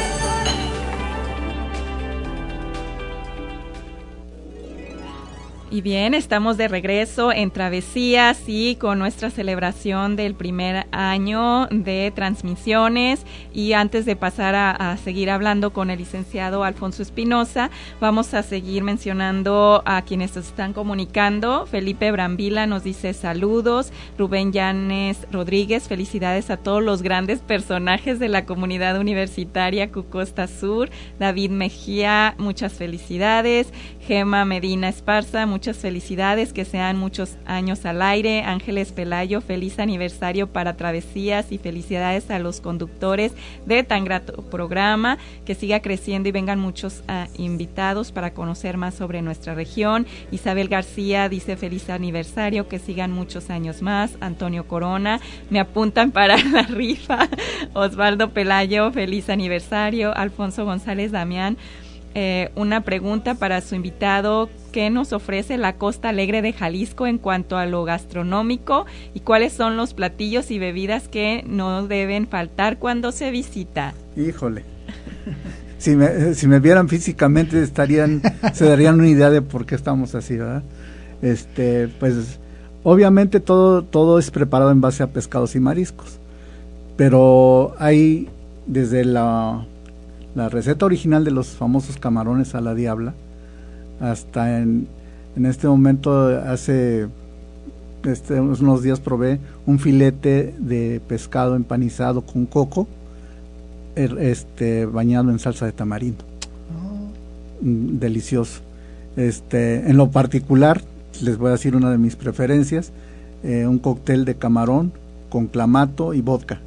[SPEAKER 6] Y Y bien, estamos de regreso en Travesías y con nuestra celebración del primer año de transmisiones. Y antes de pasar a seguir hablando con el licenciado Alfonso Espinosa, vamos a seguir mencionando a quienes se están comunicando. Felipe Brambila nos dice saludos. Rubén Llanes Rodríguez, felicidades a todos los grandes personajes de la comunidad universitaria Cucosta Sur. David Mejía, muchas felicidades. Gema Medina Esparza, muchas felicidades, que sean muchos años al aire. Ángeles Pelayo, feliz aniversario para Travesías y felicidades a los conductores de tan grato programa, que siga creciendo y vengan muchos invitados para conocer más sobre nuestra región. Isabel García dice feliz aniversario, que sigan muchos años más. Antonio Corona, me apuntan para la rifa. Osvaldo Pelayo, feliz aniversario. Alfonso González Damián, una pregunta para su invitado: ¿qué nos ofrece la Costa Alegre de Jalisco en cuanto a lo gastronómico y cuáles son los platillos y bebidas que no deben faltar cuando se visita?
[SPEAKER 11] Híjole, si me vieran físicamente se darían una idea de por qué estamos así, ¿verdad? Pues obviamente todo es preparado en base a pescados y mariscos, pero hay desde la receta original de los famosos camarones a la diabla, hasta en este momento, hace unos días probé un filete de pescado empanizado con coco, bañado en salsa de tamarindo. Delicioso. En lo particular, les voy a decir una de mis preferencias, un cóctel de camarón con clamato y vodka.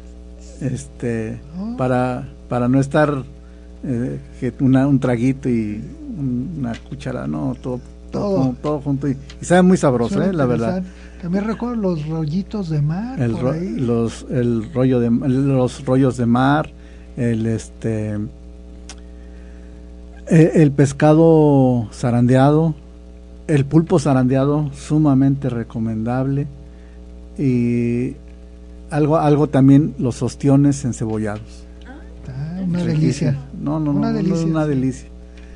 [SPEAKER 11] Para no estar un traguito y una cuchara, no, todo junto, y sabe muy sabroso, la verdad.
[SPEAKER 7] También recuerdo los rollitos de mar,
[SPEAKER 11] los rollos de mar, el pescado zarandeado, el pulpo zarandeado, sumamente recomendable, y algo también, los ostiones encebollados.
[SPEAKER 7] Una delicia.
[SPEAKER 11] Una delicia.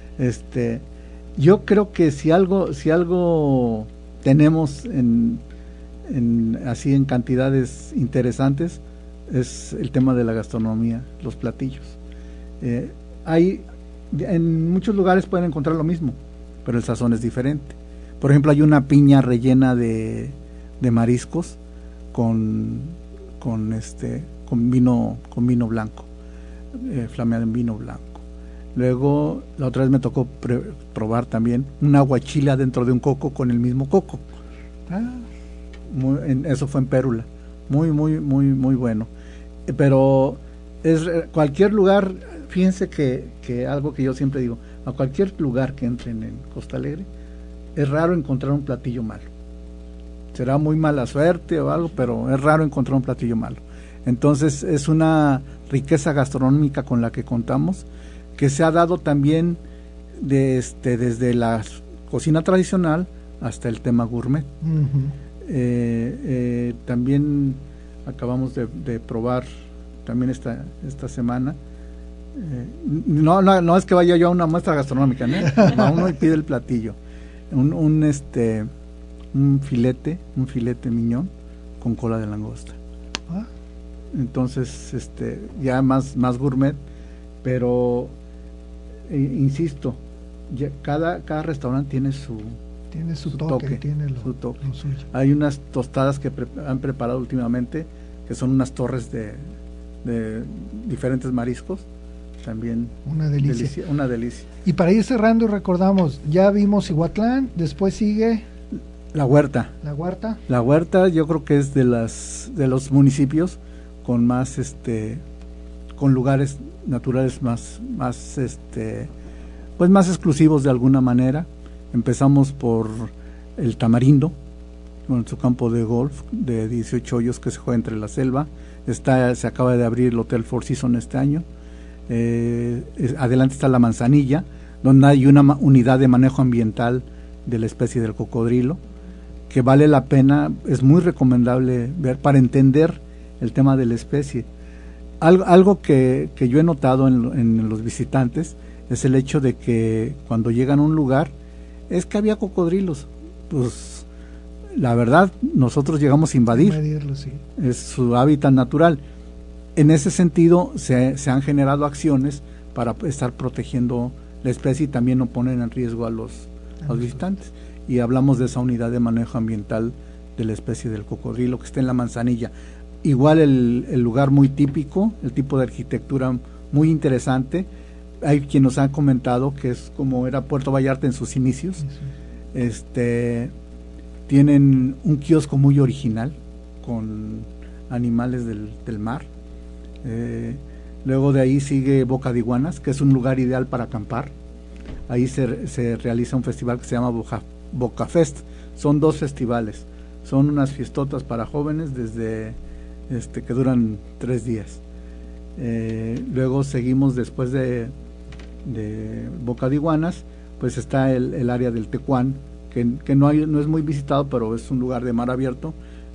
[SPEAKER 11] Yo creo que si algo tenemos así en cantidades interesantes, es el tema de la gastronomía, los platillos. En muchos lugares pueden encontrar lo mismo, pero el sazón es diferente. Por ejemplo, hay una piña rellena de mariscos con vino blanco, flameado en vino blanco. Luego, la otra vez me tocó probar también un aguachile dentro de un coco con el mismo coco. Eso fue en Pérula. Muy bueno. Pero cualquier lugar, fíjense que algo que yo siempre digo, a cualquier lugar que entren en Costa Alegre, es raro encontrar un platillo malo. Será muy mala suerte o algo, pero es raro encontrar un platillo malo. Entonces es una riqueza gastronómica con la que contamos, que se ha dado también desde la cocina tradicional hasta el tema gourmet. También acabamos de probar también esta semana. No es que vaya yo a una muestra gastronómica, ¿no? Va uno y pide el platillo. Un filete miñón con cola de langosta. Entonces, ya más gourmet, pero insisto, ya cada restaurante tiene su toque, tiene su toque. Lo suyo. Hay unas tostadas que han preparado últimamente, que son unas torres de diferentes mariscos, también una delicia.
[SPEAKER 7] Y para ir cerrando, recordamos, ya vimos Cihuatlán, después sigue
[SPEAKER 11] La Huerta. La Huerta yo creo que es de los municipios con más con lugares naturales más exclusivos de alguna manera. Empezamos por el Tamarindo, con su campo de golf de 18 hoyos que se juega entre la selva. Se acaba de abrir el Hotel Four Seasons este año. Adelante está La Manzanilla, donde hay una unidad de manejo ambiental de la especie del cocodrilo, que vale la pena, es muy recomendable ver para entender el tema de la especie. Algo que yo he notado en los visitantes es el hecho de que cuando llegan a un lugar, es que había cocodrilos. Pues la verdad, nosotros llegamos a invadirlo,
[SPEAKER 7] sí.
[SPEAKER 11] Es su hábitat natural. En ese sentido, se han generado acciones para estar protegiendo la especie y también no poner en riesgo a los visitantes. Y hablamos de esa unidad de manejo ambiental de la especie del cocodrilo que está en la Manzanilla. Igual el lugar muy típico, el tipo de arquitectura muy interesante. Hay quien nos ha comentado que es como era Puerto Vallarta en sus inicios. Tienen un kiosco muy original con animales del mar. Luego de ahí sigue Boca de Iguanas, que es un lugar ideal para acampar. Ahí se realiza un festival que se llama Boca Fest. Son 2 festivales, son unas fiestotas para jóvenes desde que duran 3 días. Luego seguimos después de Boca de Iguanas, pues está el área del Tecuán, que no es muy visitado, pero es un lugar de mar abierto.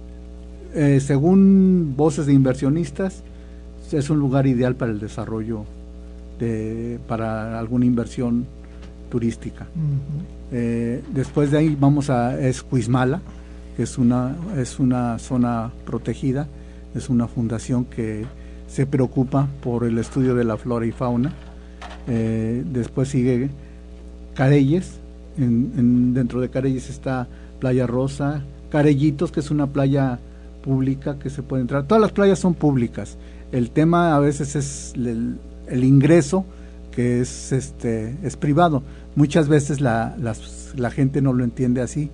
[SPEAKER 11] Según voces de inversionistas, es un lugar ideal para el desarrollo para alguna inversión turística. Después de ahí vamos a Cuizmala, que es una zona protegida, es una fundación que se preocupa por el estudio de la flora y fauna. Después sigue Careyes, dentro de Careyes está Playa Rosa, Carellitos, que es una playa pública que se puede entrar. Todas las playas son públicas. El tema a veces es el ingreso, que es privado. Muchas veces la gente no lo entiende así,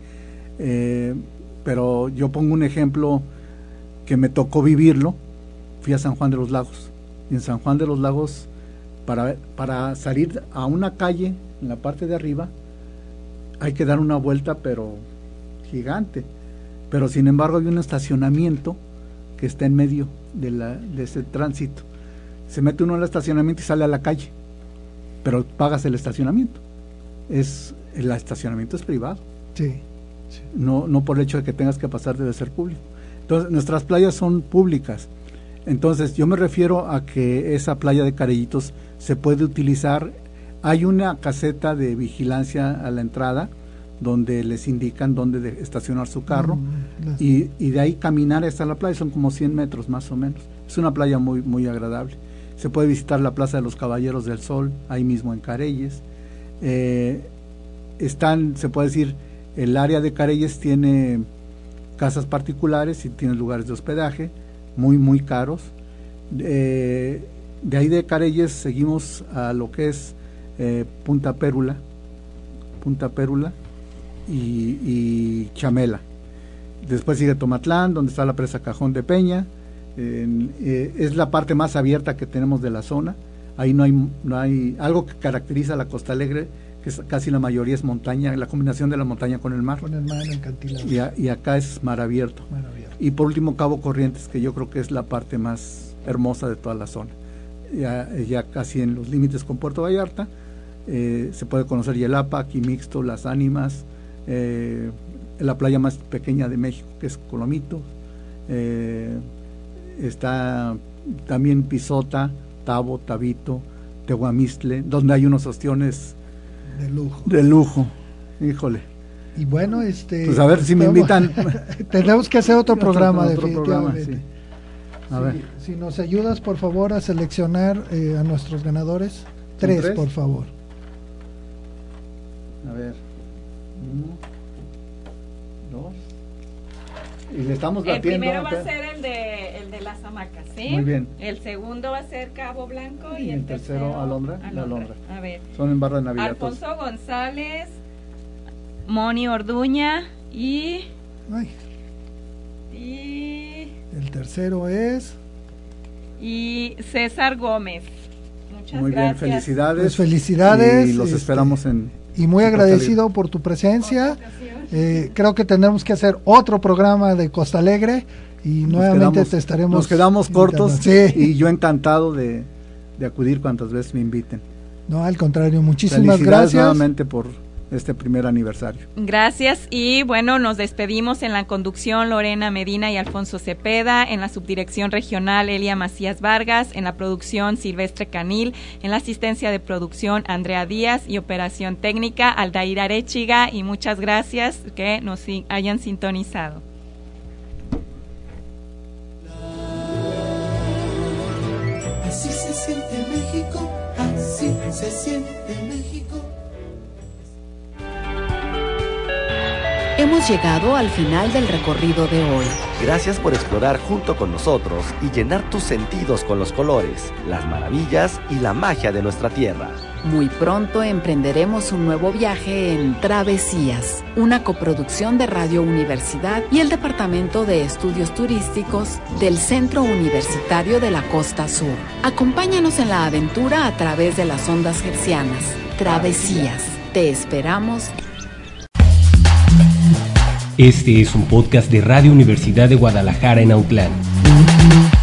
[SPEAKER 11] pero yo pongo un ejemplo que me tocó vivirlo. Fui a San Juan de los Lagos, y en San Juan de los Lagos, para salir a una calle en la parte de arriba hay que dar una vuelta, pero gigante. Pero sin embargo hay un estacionamiento que está en medio de ese tránsito. Se mete uno al estacionamiento y sale a la calle, pero pagas el estacionamiento. El estacionamiento es privado.
[SPEAKER 7] Sí.
[SPEAKER 11] No por el hecho de que tengas que pasar debe ser público. Entonces nuestras playas son públicas. Entonces yo me refiero a que esa playa de Carellitos se puede utilizar. Hay una caseta de vigilancia a la entrada donde les indican dónde estacionar su carro, y de ahí caminar hasta la playa. Son como 100 metros más o menos. Es una playa muy, muy agradable. Se puede visitar la Plaza de los Caballeros del Sol, ahí mismo en Careyes. Se puede decir, el área de Careyes tiene casas particulares y tiene lugares de hospedaje muy, muy caros. De ahí de Careyes seguimos a lo que es Punta Pérula y Chamela. Después sigue Tomatlán, donde está la presa Cajón de Peña. Es la parte más abierta que tenemos de la zona. Ahí no hay algo que caracteriza a la Costa Alegre, que casi la mayoría es montaña, la combinación de la montaña con el mar.
[SPEAKER 7] Con el mar acantilado.
[SPEAKER 11] Y acá es mar abierto. Y por último Cabo Corrientes, que yo creo que es la parte más hermosa de toda la zona. Ya casi en los límites con Puerto Vallarta. Se puede conocer Yelapa, Quimixto, Las Ánimas, la playa más pequeña de México, que es Colomito. Está también Pisota, Tabo, Tabito, Tehuamistle, donde hay unos ostiones de lujo. Híjole.
[SPEAKER 7] Y bueno,
[SPEAKER 11] pues a ver si me invitan.
[SPEAKER 7] Tenemos que hacer otro programa, definitivamente.
[SPEAKER 11] Sí. A ver.
[SPEAKER 7] Si nos ayudas, por favor, a seleccionar a nuestros ganadores. 3, por favor.
[SPEAKER 11] A ver. 1, 2. Y le estamos batiendo.
[SPEAKER 6] El primero va a ser el de las hamacas, ¿sí?
[SPEAKER 11] Muy bien.
[SPEAKER 6] El segundo va a ser Cabo Blanco y
[SPEAKER 11] el tercero Alondra.
[SPEAKER 6] A ver.
[SPEAKER 11] Son en Barra de Navidad.
[SPEAKER 6] Alfonso González, Moni Orduña y
[SPEAKER 7] el tercero es
[SPEAKER 6] y César Gómez. Muchas
[SPEAKER 11] Muy
[SPEAKER 6] gracias.
[SPEAKER 11] Bien, felicidades.
[SPEAKER 7] Pues felicidades.
[SPEAKER 11] Y los esperamos
[SPEAKER 7] y muy agradecido por tu presencia. Creo que tendremos que hacer otro programa de Costa Alegre y nuevamente te estaremos.
[SPEAKER 11] Nos quedamos cortos,
[SPEAKER 7] sí.
[SPEAKER 11] Y yo encantado de acudir cuantas veces me inviten.
[SPEAKER 7] No, al contrario, muchísimas gracias
[SPEAKER 11] nuevamente por este primer aniversario.
[SPEAKER 6] Gracias, y bueno, nos despedimos. En la conducción Lorena Medina y Alfonso Cepeda, en la subdirección regional Elia Macías Vargas, en la producción Silvestre Canil, en la asistencia de producción Andrea Díaz y operación técnica Aldair Arechiga, y muchas gracias que nos hayan sintonizado.
[SPEAKER 4] Así se siente México, así se siente México.
[SPEAKER 3] Hemos llegado al final del recorrido de hoy.
[SPEAKER 2] Gracias por explorar junto con nosotros y llenar tus sentidos con los colores, las maravillas y la magia de nuestra tierra.
[SPEAKER 3] Muy pronto emprenderemos un nuevo viaje en Travesías, una coproducción de Radio Universidad y el Departamento de Estudios Turísticos del Centro Universitario de la Costa Sur. Acompáñanos en la aventura a través de las ondas hertzianas. Travesías. Te esperamos.
[SPEAKER 1] Este es un podcast de Radio Universidad de Guadalajara en Autlán.